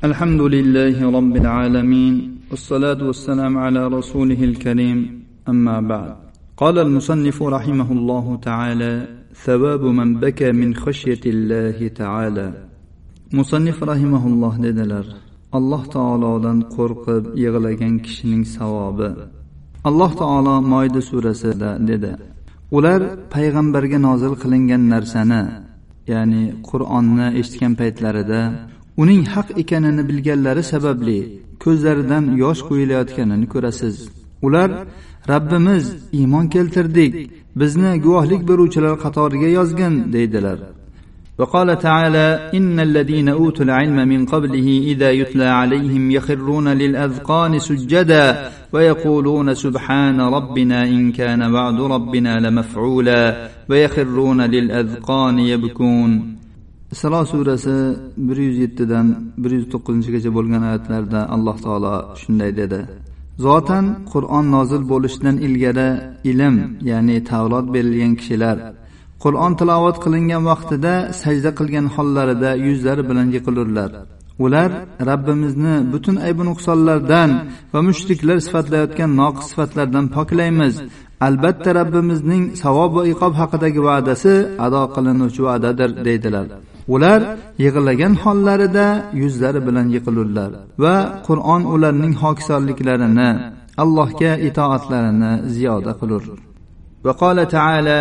الحمد لله رب العالمين والصلاة والسلام على رسوله الكريم أما بعد قال المصنف رحمه الله تعالى ثواب من بكى من خشية الله تعالى مصنف رحمه الله dediler Allah Taolodan qo'rqib yig'lagan kishining savobi. Alloh taolo Moida surasida dedi: ular payg'ambarga nozil qilingan narsani, ya'ni Qur'onni eshitgan paytlarida uning haq ekanini bilganlari sababli ko'zlaridan yosh qo'yilayotganini ko'rasiz. Ular Rabbimiz iymon keltirdik, bizni guvohlik beruvchilar qatoriga yozgin deydilar. وقال تعالى إن الذين أوتوا العلم من قبله إذا يتلى عليهم يخرون للأذقان سجدا ويقولون سبحان ربنا إن كان وعد ربنا لمفعولا ويخرون للأذقان يبكون. Isro surasi 107 dan 109gacha bo'lgan oyatlarda Alloh taolo shunday dedi: Zotan Qur'on nozil bo'lishidan ilgari ilm, ya'ni Tavrot berilgan kishilar Qur'on tilovat qilingan vaqtida sajda qilgan hollarida yuzlari bilan yiqilurlar. Ular Rabbimizni butun ayb nuqsonlardan va mushriklar sifatlayotgan noqis sifatlardan poklaymiz. Albatta Rabbimizning savob va iqob haqidagi va'dasi ado qilinuvchi va'dadir deydilar. Ular yig'lagan hollarida yuzlari bilan yiqilurlar va Qur'on ularning hokisorliklarini, Allohga itoatlarini ziyoda qilur. Va qala ta'ala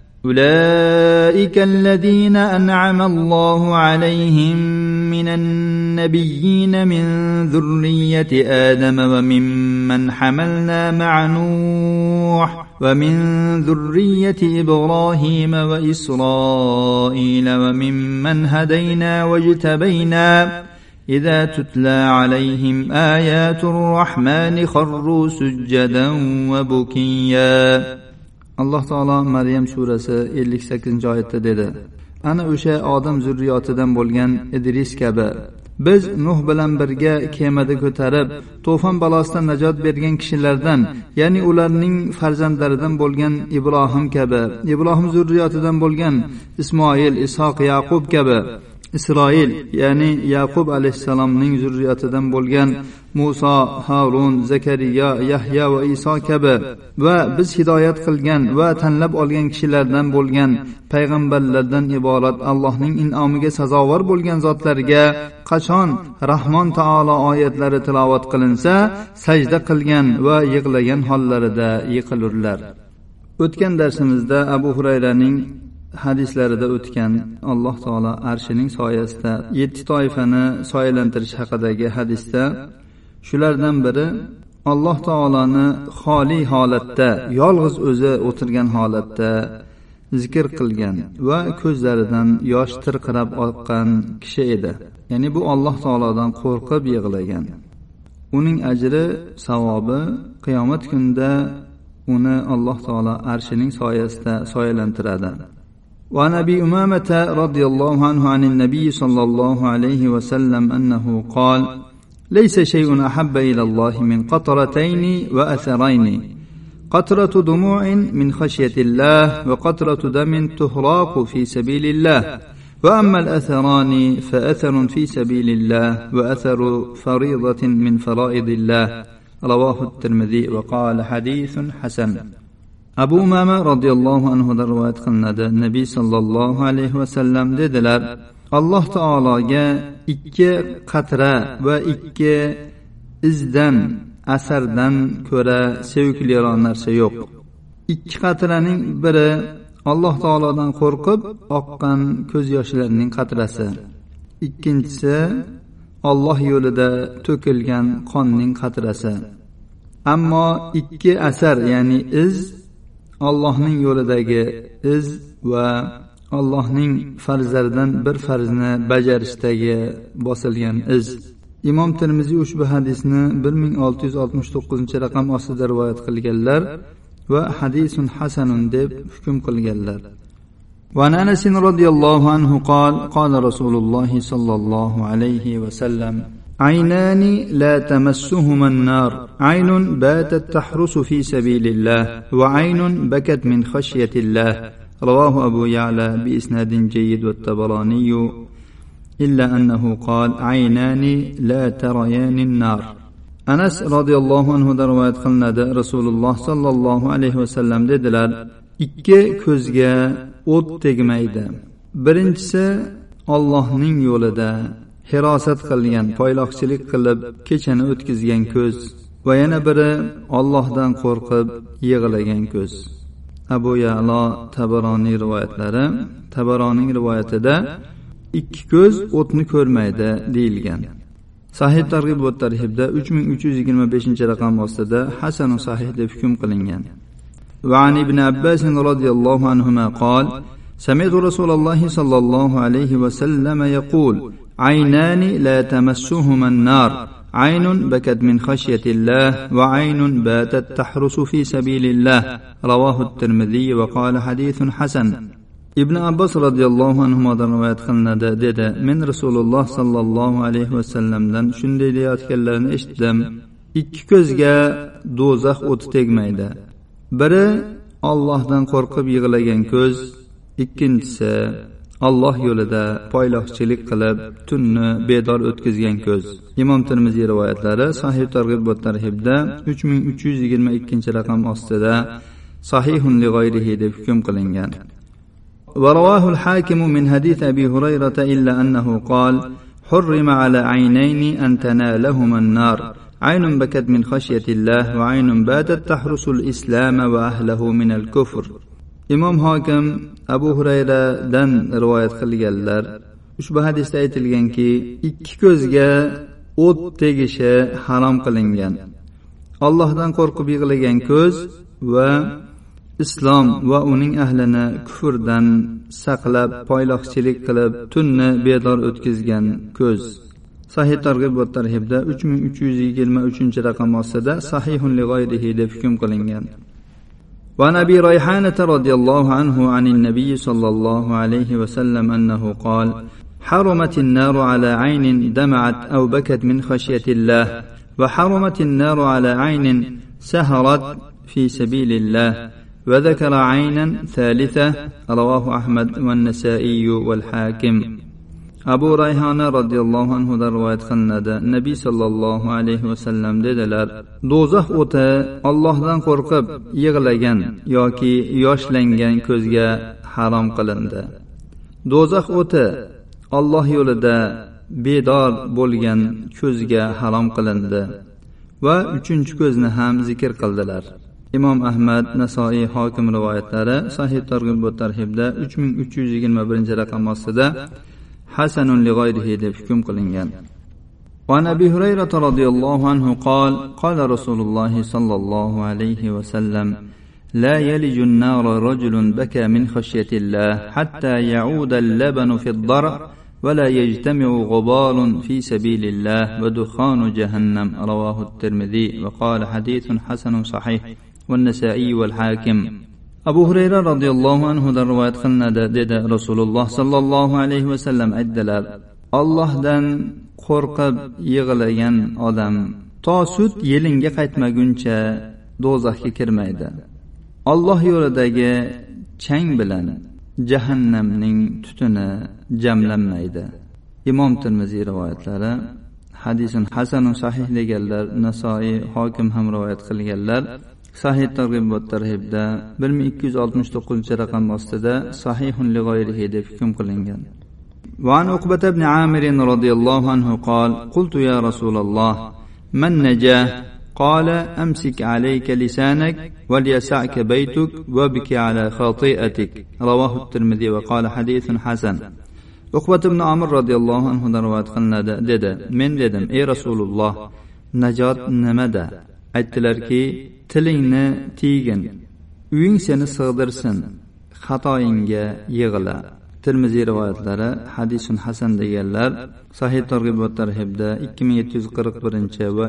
أولئك الذين أنعم الله عليهم من النبيين من ذرية آدم وممن حملنا مع نوح ومن ذرية إبراهيم وإسرائيل وممن هدينا واجتبينا إذا تتلى عليهم آيات الرحمن خروا سجدا وبكيا. Alloh taolo Maryam surasi 58-oyatda dedi: Ana o'sha Odam zurriyotidan bo'lgan Idris kabi biz Nuh bilan birga kemada ko'tarib to'fon balosidan najot bergan kishilardan, ya'ni ularning farzandlaridan bo'lgan Ibrohim kabi, Ibrohim zurriyotidan bo'lgan Ismoil, Ishoq, Yaqub kabi, Isroil, ya'ni Yaqub alayhissalomning zurriyotidan bo'lgan Musa, Harun, Zakariya, Yahya va Iso kabi va biz hidoyat qilgan va tanlab olgan kishilardan bo'lgan payg'ambarlardan iborat Allohning in'omiga sazovor bo'lgan zotlarga qachon Rahmon taolo oyatlari tilovat qilinsa, sajda qilgan va yig'lagan hollarida yiqilurlar. O'tgan darsimizda Abu Hurayraning hadislarida o'tgan Alloh taolo arshining soyasida 7 toifani soyalantirish haqidagi hadisda shulardan biri Alloh taoloni xoli holatda, yolg'iz o'zi o'tirgan holatda zikr qilgan va ko'zlaridan yosh tirqirab oqqan kishi edi. Ya'ni bu Alloh taolodan qo'rqib yig'lagan. Uning ajri, savobi qiyomat kunida uni Alloh taolo arshining soyasida soyalantiradi. وعن أبي أمامة رضي الله عنه عن النبي صلى الله عليه وسلم أنه قال: ليس شيء أحب إلى الله من قطرتين وأثرين، قطرة دموع من خشية الله وقطرة دم تهراق في سبيل الله، وأما الأثران فأثر في سبيل الله وأثر فريضة من فرائض الله. رواه الترمذي وقال حديث حسن. Abu Umama radhiyallohu anhu da rivoyat qilinadi. Nabiy sallallohu alayhi va sallam dedilar: Alloh taologa 2 qatra va 2 izdan, asardan ko'ra sevikliroq narsa yo'q. 2 qatraning biri Alloh taolodan qo'rqib oqqan ko'z yoshlarining qatrasi. Ikkinchisi Alloh yo'lida to'kilgan qonning qatrasi. Ammo 2 asar, ya'ni iz, Allohning yo'lidagi iz va Allohning farzlaridan bir farzni bajarishdagi bosilgan iz. Imom Tirmiziy ushbu hadisni 1669-raqam ostida rivoyat qilganlar va hadisun hasanun deb hukm qilganlar. Va Anas radhiyallohu anhu qala Rasululloh sallallohu alayhi va sallam: عينان لا تمسهما النار، عين باتت تحرس في سبيل الله، وعين بكت من خشية الله. رواه أبو يعلى بإسناد جيد والطبراني إلا أنه قال عينان لا تريان النار. Anas radhiyallohu anhu da rivoyat qilinadi, Rasululloh sallallohu alayhi vasallam dedilar: ikki ko'zga o't tegmaydi. Birinchisi Allohning yo'lida hirosat qilgan, poyloqchilik qilib kechani o'tkazgan ko'z va yana biri Allohdan qo'rqib yig'lagan ko'z. Abu Ya'lo Tabaroniy rivoyatlari, Tabaronining rivoyatida ikki ko'z o'tni ko'rmaydi deyilgan. Sahih targ'ib va tarhibda 3325-raqam ostida hasan va sahih deb hukm qilingan. Va an ibn Abbas radhiyallohu anhuma qol: سمعت رسول الله صلى الله عليه وسلم يقول: عينان لا تمسهما النار، عين بكت من خشية الله، وعين باتت تحرس في سبيل الله. رواه الترمذي وقال حديث حسن. ibn Abbos radhiyallohu anhudan rivoyat qilinadi, dedi: men Rasululloh sallallohu alayhi vasallamdan shunday deyotganlarini eshitdim: ikki ko'zga do'zax o'ti tegmaydi. Biri Allohdan qo'rqib yig'lagan ko'z, ikkinchisi Alloh yo'lida poyloqchilik qilib tunni bedor o'tkazgan ko'z. Imom Tirmiziy rivoyatlari Sahih targ'ib va tarhibda 3322-raqam ostida sahihun li g'ayrihi deb hukm qilingan. ورواه الحاكم من حديث أبي هريرة إلا أنه قال: حرم على عينين أن تنالهما النار، عين بكت من خشية الله، وعين باتت تحرس الإسلام وأهله من الكفر. Imom Hokim Abu Hurayradan rivoyat qilganlar, ushbu hadisda aytilganki, ikki ko'zga o't tegishi harom qilingan. Allohdan qo'rqib yig'lagan ko'z va islom va uning ahlini kufrdan saqlab, poyloqchilik qilib tunni bedor o'tkazgan ko'z. Sahih targ'ib va tarhibda 3323-raqam ostida sahihun li g'ayrihi deb hukm qilingan. وعن أبي ريحانة رضي الله عنه عن النبي صلى الله عليه وسلم أنه قال: حرمت النار على عين دمعت أو بكت من خشية الله، وحرمت النار على عين سهرت في سبيل الله، وذكر عينا ثالثة. رواه أحمد والنسائي والحاكم. Abu Rayhona radhiyallohu anhu da rivoyat qilinadi, Nabiy sallallohu alayhi vasallam dedilar: do'zax o'ti Allohdan qo'rqib yig'lagan yoki yoshlangan ko'zga harom qilindi. Do'zax o'ti Alloh yo'lida bedor bo'lgan ko'zga harom qilindi va uchinchi ko'zni ham zikr qildilar. Imom Ahmad, Nasoiy, Hokim rivoyatlari Sahih targ'ib va tarhibda 3321-raqam ostida hasanun li g'ayrihi deb hukm qilingan. Va Nabi Hurayra radhiyallohu anhu qol: qala Rasululloh sallallohu alayhi va sallam: la yaliju an-nar rajulun baka min khashyatillah hatta ya'uda al-labanu fi ad-dar' wa la yajtami'u ghubalun fi sabilillah wa dukhanu jahannam. Rawahu at-Tirmidhi wa qala hadithun hasanun sahih wan-Nasa'i wal-Hakim. Abu Hurayra radhiyallohu anhu da rivoyat qilinadi, dedi Rasululloh sallallohu alayhi vasallam aytdilar: Allohdan qo'rqib yig'lagan odam to sut yelinga qaytmaguncha do'zaxga kirmaydi. Alloh yo'lidagi chang bilan jahannamning tutuni jamlanmaydi. Imom Tirmiziy rivoyatlari, hadisun hasanun sahih deganlar, Nasoiy, Hokim ham rivoyat qilganlar. Sahih targ'ib va tarhibda 1269-raqam ostida sahihun li g'ayrihi deb hukm qilingan. Va an Uqbata ibn Amir radhiyallohu anhu qol: qultu ya Rasululloh, man najah? Qala: amsik alayka lisanak wal yas'aka baytuk wa biki ala khati'atik. Rawahu at-Tirmidhi va qala hadithun hasan. Uqbat ibn Amir radhiyallohu anhu dan rivoyat qilinadi, dedi: men dedim: ey Rasululloh, najot nimada? Aytdilarki: tilingni tiygin, uying seni sig'dirsin, xatoyingga yig'la. Tirmiziy rivoyatlari hadisun hasan deganlar, Sahih targ'ib va tarhibda 2741 va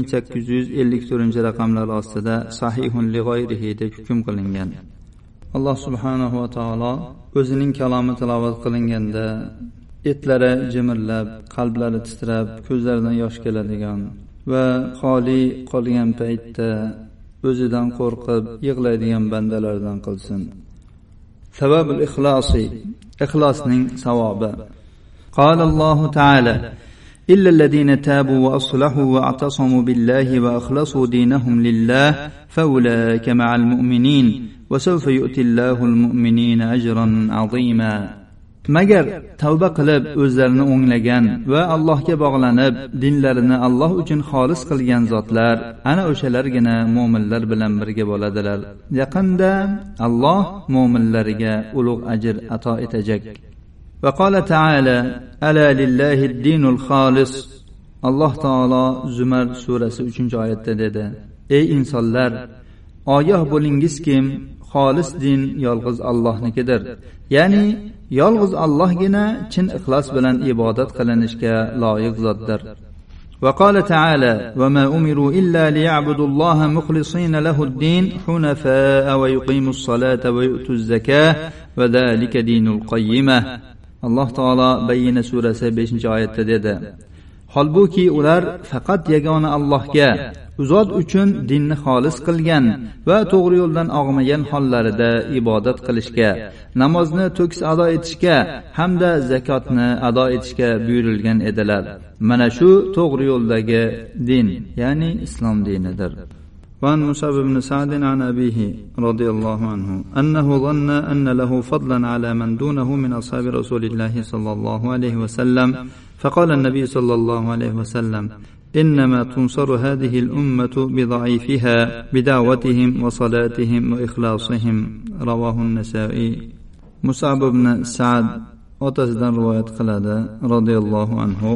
2854-raqamlar ostida sahihun li g'ayrihi deb hukm qilingan. Alloh subhanahu va taolo o'zining kalomi tilovat qilinganda etlari jimirlab, qalblari titrab, ko'zlaridan yosh keladigan va xoli qolgan paytda o'zidan qo'rqib yig'laydigan bandalardan qilsin. Savabul ixlosi, ixlosning savobi. قال الله تعالى: إلا الذين تابوا وأصلحوا واعتصموا بالله وأخلصوا دينهم لله فأولئك مع المؤمنين وسوف يؤتي الله المؤمنين أجرا عظيما. Magar tavba qilib o'zlarini o'nglagan va Allohga bog'lanib dinlarini Alloh uchun xolis qilgan zotlar ana o'shalargina mu'minlar bilan birga bo'ladilar. Yaqinda Alloh mu'minlarga ulug' ajr ato etacak. Va qala ta'ala: Ala lillahi ad-dinul xolis. Alloh taolo Zumar surasi 3-oyatda dedi: Ey insonlar, ogoh bo'lingizki, xolis din yolg'iz Allohnikidir. Ya'ni yolg'iz Allohgina chin ixlos bilan ibodat qilinishga loyiq zotdir. Va qala ta'ala: "Va ma umiru illa liya'budulloha mukhlisina lahud-din hunafa'a va yuqimus-salata va yu'tuz-zakata va zalika dinul qayyimah." Alloh taolo Bayyina surasi 5-oyatda dedi: Holbuki ular faqat yagona Allohga, zot uchun dinni xolis qilgan va to'g'ri yo'ldan og'magan hollarida ibodat qilishga, namozni to'kis ado etishga hamda zakotni ado etishga buyurilgan edilar. Mana shu to'g'ri yo'ldagi din, ya'ni islom dinidir. وعن مصعب بن سعد عن أبيه رضي الله عنه أنه ظن أن له فضلا على من دونه من أصحاب رسول الله صلى الله عليه وسلم فقال النبي صلى الله عليه وسلم: إنما تنصر هذه الأمة بضعيفها بدعوتهم وصلاتهم وإخلاصهم. رواه النسائي. مصعب بن سعد otasidan rivoyat qiladi radhiyallohu anhu.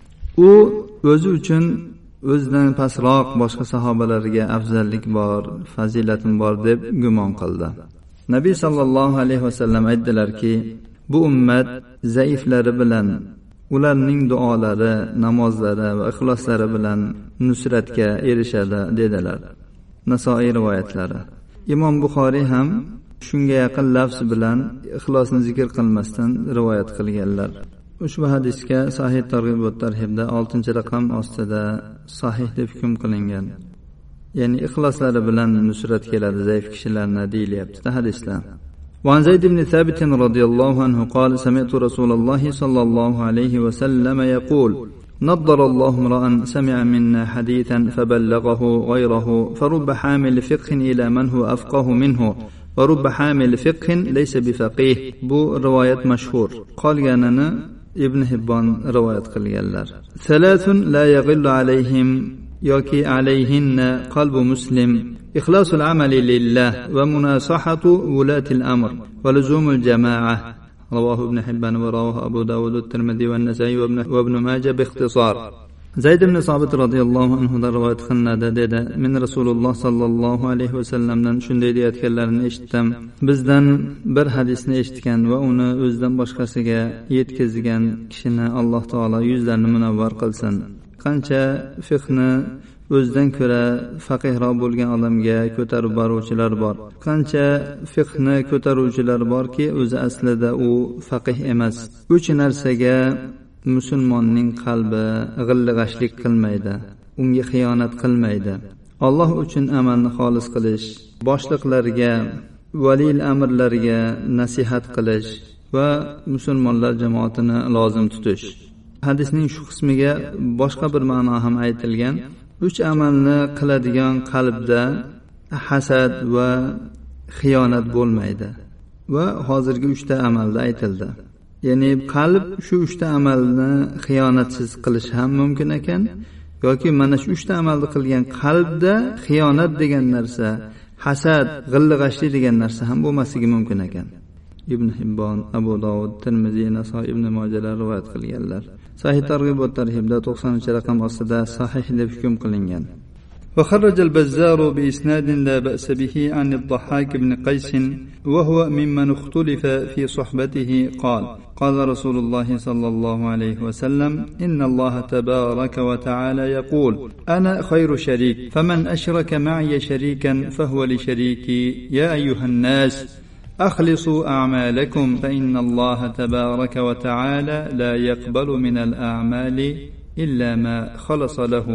U o'zi uchun o'zidan pastroq boshqa sahobalarga afzallik bor, fazilatim bor deb gumon qildi. Nabiy sallallohu alayhi vasallam aytdilarki: bu ummat zaiflari bilan, ularning duolari, namozlari va ixloslari bilan nusratga erishadi dedilar. Nasoiy rivoyatlari. Imom Buxoriy ham shunga yaqin lafz bilan ixlosni zikr qilmasdan rivoyat qilganlar. Ushbu hadisga Sahih Targ'ib va Tarhibda 6-raqam ostida sahih deb hukm qilingan. Ya'ni ixloslari bilan nusrat keladi zaif kishilarga deyilyapti hadisda. وعن زيد بن ثابت رضي الله عنه قال: سمعت رسول الله صلى الله عليه وسلم يقول: نضر الله امرأ سمع منا حديثا فبلغه غيره فرب حامل فقه إلى من هو أفقه منه ورب حامل فقه ليس بفقيه. bu rivoyat mashhur. Qolganini Ibn Hibbon rivoyat qilganlar. Thalathun la yaghillu alayhim yoki alayhinna qalbu muslim: ikhlasul amali lillah va munasahatu wulatil amr va luzumul jamaa. Rawahu Ibn Hibban va rawahu Abu Dawud va Tirmidhi va Nasa'i va Ibn Majah bi ikhtisar. Zayd ibn Sobit radhiyallohu anhu da rivoyat qilinadi dedi: men Rasululloh sallallohu alayhi vasallamdan shunday deyotganlarini eshitdim. Bizdan bir hadisni eshitgan va uni o'zidan boshqasiga yetkazgan kishini Alloh taolo yuzlarini munavvar qilsin. Qancha fiqhni o'zidan ko'ra faqihroq bo'lgan odamga ko'tarib boruvchilar bor. Qancha fiqhni ko'taruvchilar borki, o'zi aslida u faqih emas. Uch narsaga musulmonning qalbi g'illig'ashlik qilmaydi, unga xiyonat qilmaydi. Alloh uchun amalni xolis qilish, boshliqlarga, valiyil amrlarga nasihat qilish va musulmonlar jamoatini lozim tutish. Hadisning shu qismiga boshqa bir ma'no ham aytilgan. 3 amalni qiladigan qalbda hasad va xiyonat bo'lmaydi. Va hozirgi 3 ta amalda aytildi. Ya'ni qalb shu 3 ta amalni xiyonatsiz qilish ham mumkin ekan, yoki mana shu 3 ta amalni qilgan qalbda xiyonat degan narsa, hasad, g'illig'ashlik degan narsa ham bo'lmasligi mumkin ekan. Ibn Hibbon, Abu Dawud, Tirmizi, Nasoiy, Ibn Majah rivoyat qilganlar. Sahih Targ'ib va Tarhibda 90-raqam ostida sahih deb hukm qilingan. وخرج البزار بإسناد لا بأس به عن الضحاك بن قيس وهو ممن اختلف في صحبته قال: قال رسول الله صلى الله عليه وسلم: إن الله تبارك وتعالى يقول: أنا خير شريك، فمن أشرك معي شريكا فهو لشريكي. يا أيها الناس أخلصوا أعمالكم فإن الله تبارك وتعالى لا يقبل من الأعمال إلا ما خلص له.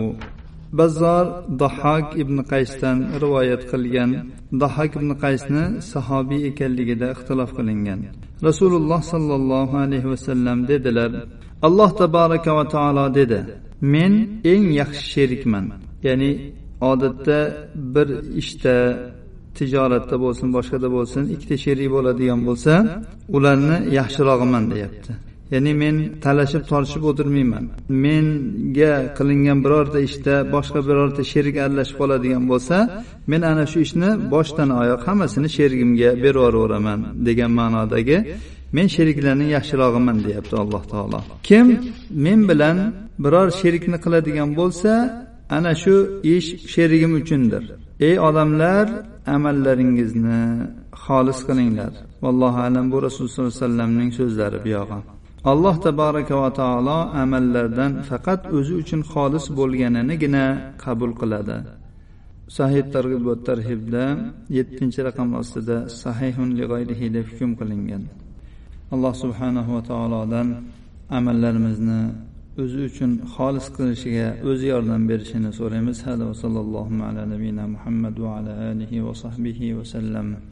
Bazzar Dahhak ibn Qaysdan rivoyat qilgan. Dahhak ibn Qaysni sahobiy ekanligida ixtilof qilingan. Rasululloh sallallohu alayhi vasallam dedilar: Alloh tabaraka va taolo dedi: "Men eng yaxshi sherikman." Ya'ni odatda bir ishda, tijoratda bo'lsin, boshqada bo'lsin, ikkita sherik bo'ladigan bo'lsa, ularni yaxshirog'iman deyapti. Ya'ni men talashib tortishib o'tirmayman. Menga qilingan birorta ishda boshqa birorta sherik aralashib qoladigan bo'lsa, men ana shu ishni boshdan oyoq hammasini sherigimga berib yuboraman degan ma'nodagi men sheriklarning yaxshirog'iman deyapti Alloh taolo. Kim men bilan biror sherikni qiladigan bo'lsa, ana shu ish sherigim uchundir. Ey odamlar, amallaringizni xolis qilinglar. Vallohu alam, bu Rasululloh sollallohu alayhi vasallamning so'zlari bu yog'i. Alloh tabaraka va taolo amallardan faqat o'zi uchun xolis bo'lganigina qabul qiladi. Sahih targ'ib va tarhibda 7-raqam ostida sahihun li g'ayrihi deb hukm qilingan. Alloh subhanahu va taolodan amallarimizni o'zi uchun xolis qilishiga o'zi yordam berishini so'raymiz. Hada va sallallohu ala nabiyina Muhammad va ala alihi va sahbihi va sallam.